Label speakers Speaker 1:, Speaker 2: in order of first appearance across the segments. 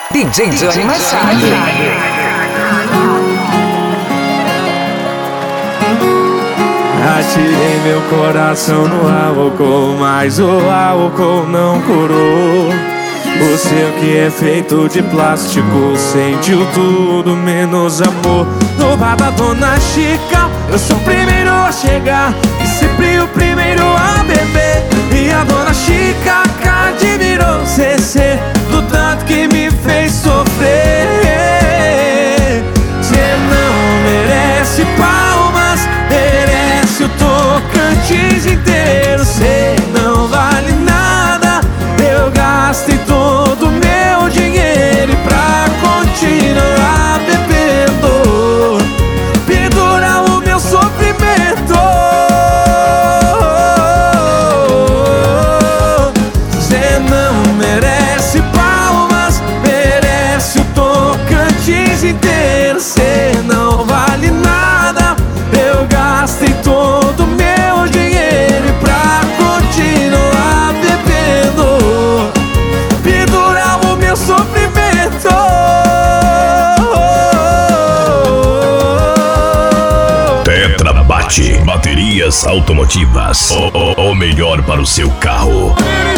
Speaker 1: DJ Johnny Machado.
Speaker 2: Atirei meu coração no álcool, mas o álcool não curou. O seu que é feito de plástico sentiu tudo menos amor. No bar da Dona Chica, eu sou o primeiro a chegar e sempre o primeiro a beber. E a Dona Chica admirou CC do tanto que me fez sofrer. Cê não merece palmas, merece o Tocantins inteiro. Cê não vale nada, eu gastei todo meu dinheiro. E pra continuar bebendo, pendura o meu sofrimento. Cê não merece palmas, merece o Tocantins inteiro. Cê não vale nada, eu gastei todo meu dinheiro. E pra continuar bebendo, pendurar o meu sofrimento.
Speaker 3: Tetra Bate, baterias automotivas. O melhor para o seu carro.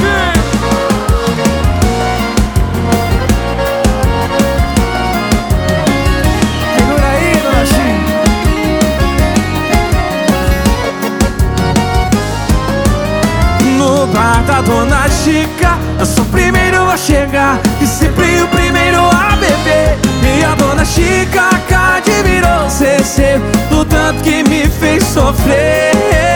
Speaker 2: Segura aí, Dona Chica. No bar da Dona Chica, eu sou o primeiro a chegar e sempre o primeiro a beber. E a Dona Chica admirou CC do tanto que me fez sofrer.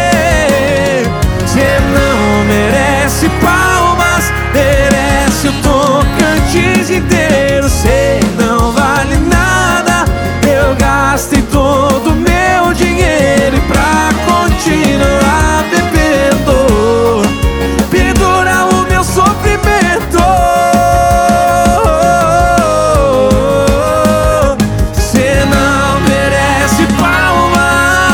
Speaker 2: Cê não merece palmas, merece o Tocantins inteiro. Cê não vale nada, eu gastei todo meu dinheiro. E pra continuar bebendo, pendurar o meu sofrimento. Cê não merece palmas,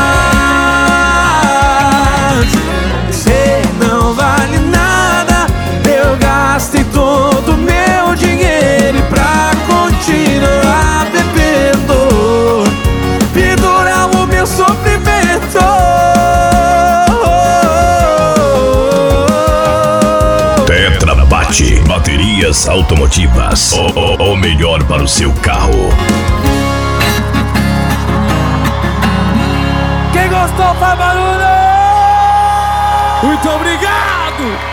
Speaker 2: cê não vale nada, eu gastei todo meu dinheiro. E pra continuar bebendo, pendurar o meu sofrimento.
Speaker 3: Tetra Bate, baterias automotivas. O melhor para o seu carro.
Speaker 2: Quem gostou faz barulho! Muito obrigado!